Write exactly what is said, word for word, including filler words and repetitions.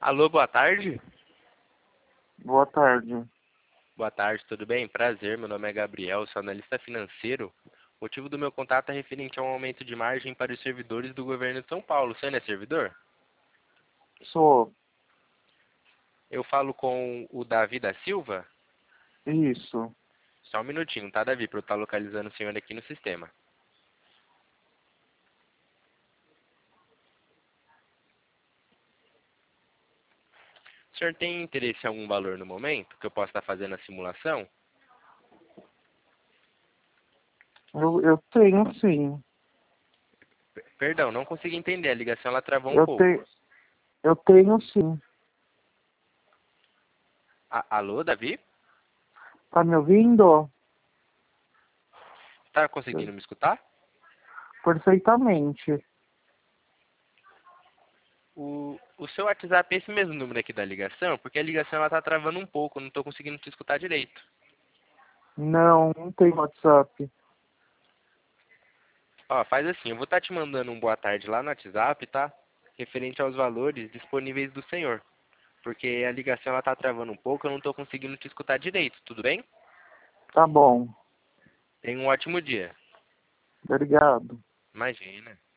Alô, boa tarde? Boa tarde. Boa tarde, tudo bem? Prazer, meu nome é Gabriel, sou analista financeiro. O motivo do meu contato é referente a um aumento de margem para os servidores do governo de São Paulo. Você não é servidor? Sou. Eu falo com o Davi da Silva? Isso. Só um minutinho, tá, Davi, para eu estar localizando o senhor aqui no sistema. O senhor tem interesse em algum valor no momento que eu possa estar fazendo a simulação? Eu, eu tenho sim. P- Perdão, não consegui entender, a ligação ela travou um Eu pouco. tenho. Eu tenho sim. A- Alô, Davi? Tá me ouvindo? Tá conseguindo me escutar? Perfeitamente. O, o seu WhatsApp é esse mesmo número aqui da ligação? Porque a ligação ela tá travando um pouco, eu não tô conseguindo te escutar direito. Não, não tem WhatsApp. Ó, faz assim, eu vou estar te mandando um boa tarde lá no WhatsApp, tá? Referente aos valores disponíveis do senhor. Porque a ligação ela tá travando um pouco, eu não tô conseguindo te escutar direito, tudo bem? Tá bom. Tenha um ótimo dia. Obrigado. Imagina.